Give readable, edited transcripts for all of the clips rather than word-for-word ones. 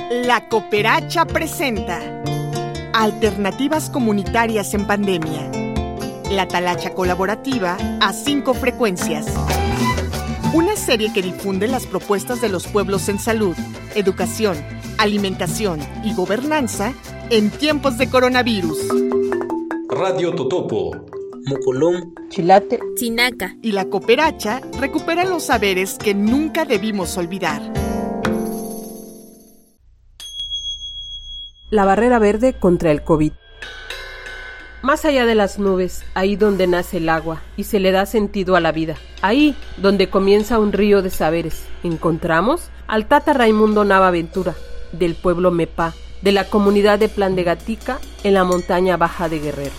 La Cooperacha presenta Alternativas comunitarias en pandemia. La talacha colaborativa a 5 frecuencias. Una serie que difunde las propuestas de los pueblos en salud, educación, alimentación y gobernanza en tiempos de coronavirus. Radio Totopo, Mocolón, Chilate, Chinaca. Y la Cooperacha recupera los saberes que nunca debimos olvidar. La barrera verde contra el COVID. Más allá de las nubes, ahí donde nace el agua y se le da sentido a la vida, ahí donde comienza un río de saberes, encontramos al Tata Raimundo Nava Ventura, del pueblo Mepá, de la comunidad de Plan de Gatica, en la montaña baja de Guerrero.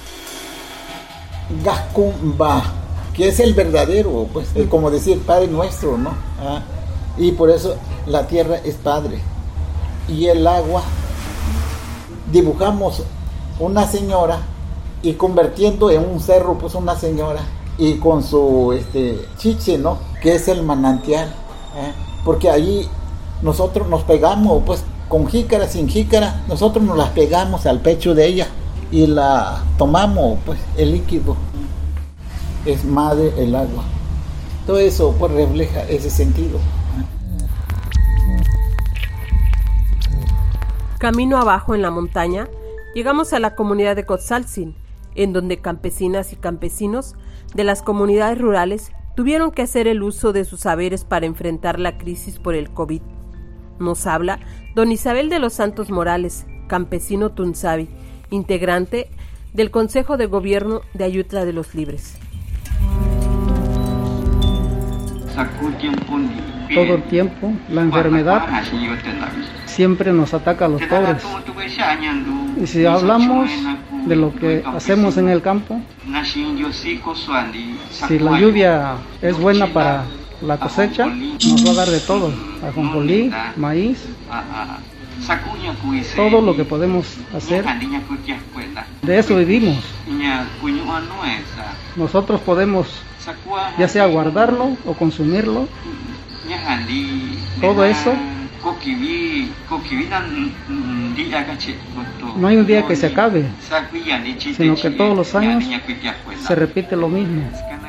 Gascumba, que es el verdadero, pues, como decir Padre Nuestro, ¿no? Y por eso la tierra es Padre. Y el agua, dibujamos una señora y convirtiendo en un cerro, pues una señora, y con su chiche, ¿no? Que es el manantial, porque allí nosotros nos pegamos, pues, con jícara, sin jícara, nosotros nos las pegamos al pecho de ella y la tomamos, pues, el líquido. Es madre el agua. Todo eso, pues, refleja ese sentido. Camino abajo en la montaña, llegamos a la comunidad de Cotzaltzin, en donde campesinas y campesinos de las comunidades rurales tuvieron que hacer el uso de sus saberes para enfrentar la crisis por el COVID. Nos habla don Isabel de los Santos Morales, campesino Tunzavi, integrante del Consejo de Gobierno de Ayutla de los Libres. Todo el tiempo la enfermedad siempre nos ataca a los pobres. Y si hablamos de lo que hacemos en el campo, si la lluvia es buena para la cosecha, nos va a dar de todo, ajonjolí, maíz, todo lo que podemos hacer. De eso vivimos. Nosotros podemos ya sea guardarlo o consumirlo. Todo eso, no hay un día que se acabe, sino que todos los años se repite lo mismo.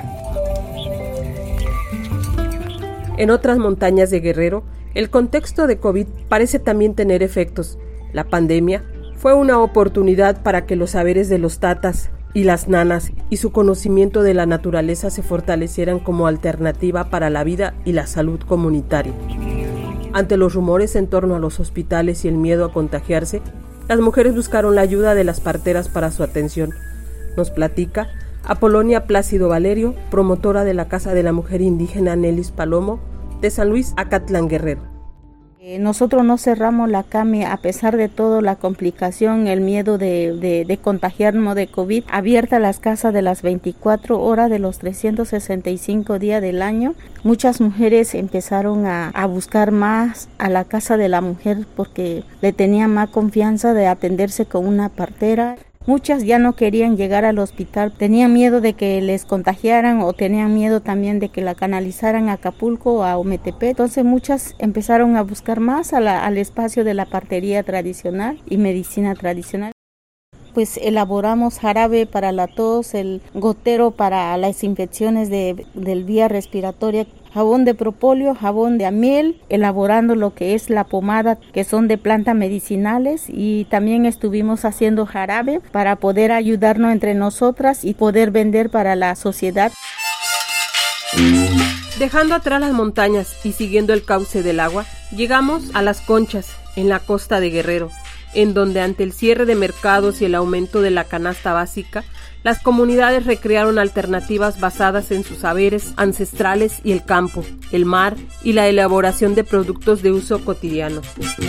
En otras montañas de Guerrero, el contexto de COVID parece también tener efectos. La pandemia fue una oportunidad para que los saberes de los tatas y las nanas y su conocimiento de la naturaleza se fortalecieran como alternativa para la vida y la salud comunitaria. Ante los rumores en torno a los hospitales y el miedo a contagiarse, las mujeres buscaron la ayuda de las parteras para su atención. Nos platica Apolonia Plácido Valerio, promotora de la Casa de la Mujer Indígena Nelis Palomo, de San Luis, Acatlán, Guerrero. Nosotros no cerramos la CAMI a pesar de todo, la complicación, el miedo de contagiarnos de COVID. Abierta las casas de las 24 horas de los 365 días del año. Muchas mujeres empezaron a buscar más a la Casa de la Mujer porque le tenían más confianza de atenderse con una partera. Muchas ya no querían llegar al hospital, tenían miedo de que les contagiaran o tenían miedo también de que la canalizaran a Acapulco o a Ometepe. Entonces muchas empezaron a buscar más al espacio de la partería tradicional y medicina tradicional. Pues elaboramos jarabe para la tos, el gotero para las infecciones del vía respiratoria, jabón de propóleo, jabón de miel, elaborando lo que es la pomada, que son de plantas medicinales, y también estuvimos haciendo jarabe para poder ayudarnos entre nosotras y poder vender para la sociedad. Dejando atrás las montañas y siguiendo el cauce del agua, llegamos a Las Conchas, en la costa de Guerrero, en donde ante el cierre de mercados y el aumento de la canasta básica, las comunidades recrearon alternativas basadas en sus saberes ancestrales y el campo, el mar y la elaboración de productos de uso cotidiano.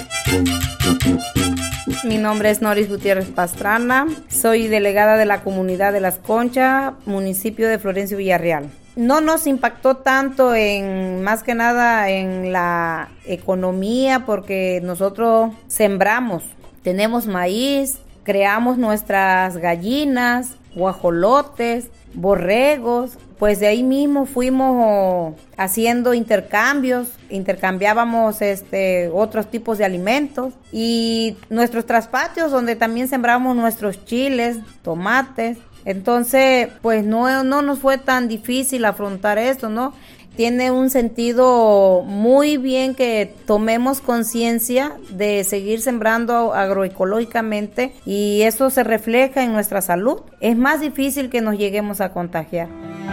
Mi nombre es Noris Gutiérrez Pastrana, soy delegada de la comunidad de Las Conchas, municipio de Florencio Villarreal. No nos impactó tanto más que nada en la economía porque nosotros sembramos, tenemos maíz, creamos nuestras gallinas, guajolotes, borregos, pues de ahí mismo fuimos haciendo intercambiábamos otros tipos de alimentos y nuestros traspatios donde también sembramos nuestros chiles, tomates. Entonces, pues no nos fue tan difícil afrontar esto, ¿no? Tiene un sentido muy bien que tomemos conciencia de seguir sembrando agroecológicamente y eso se refleja en nuestra salud. Es más difícil que nos lleguemos a contagiar.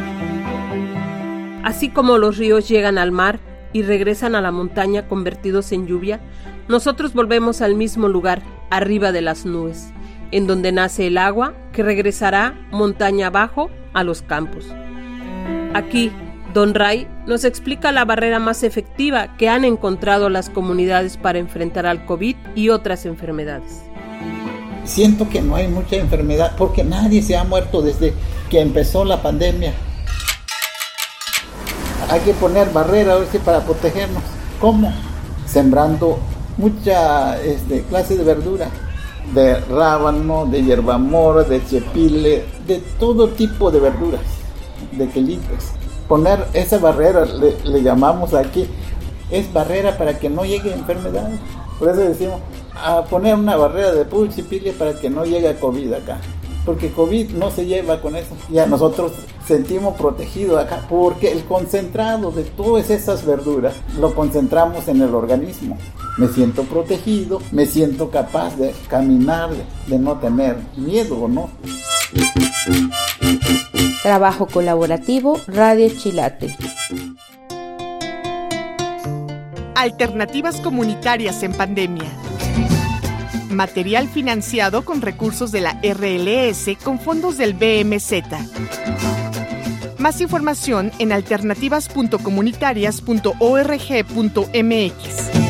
Así como los ríos llegan al mar y regresan a la montaña convertidos en lluvia, nosotros volvemos al mismo lugar, arriba de las nubes, en donde nace el agua que regresará montaña abajo a los campos. Aquí, Don Ray nos explica la barrera más efectiva que han encontrado las comunidades para enfrentar al COVID y otras enfermedades. Siento que no hay mucha enfermedad porque nadie se ha muerto desde que empezó la pandemia. Hay que poner barreras para protegernos. ¿Cómo? Sembrando mucha clase de verdura, de rábano, de hierbamora, de chepile, de todo tipo de verduras, de quelites. Poner esa barrera, le llamamos aquí, es barrera para que no llegue enfermedad. Por eso decimos, a poner una barrera de puro chipile para que no llegue COVID acá. Porque COVID no se lleva con eso. Ya nosotros sentimos protegidos acá porque el concentrado de todas esas verduras lo concentramos en el organismo. Me siento protegido, me siento capaz de caminar, de no tener miedo, ¿no? Trabajo colaborativo Radio Chilate. Alternativas comunitarias en pandemia. Material financiado con recursos de la RLS con fondos del BMZ. Más información en alternativas.comunitarias.org.mx.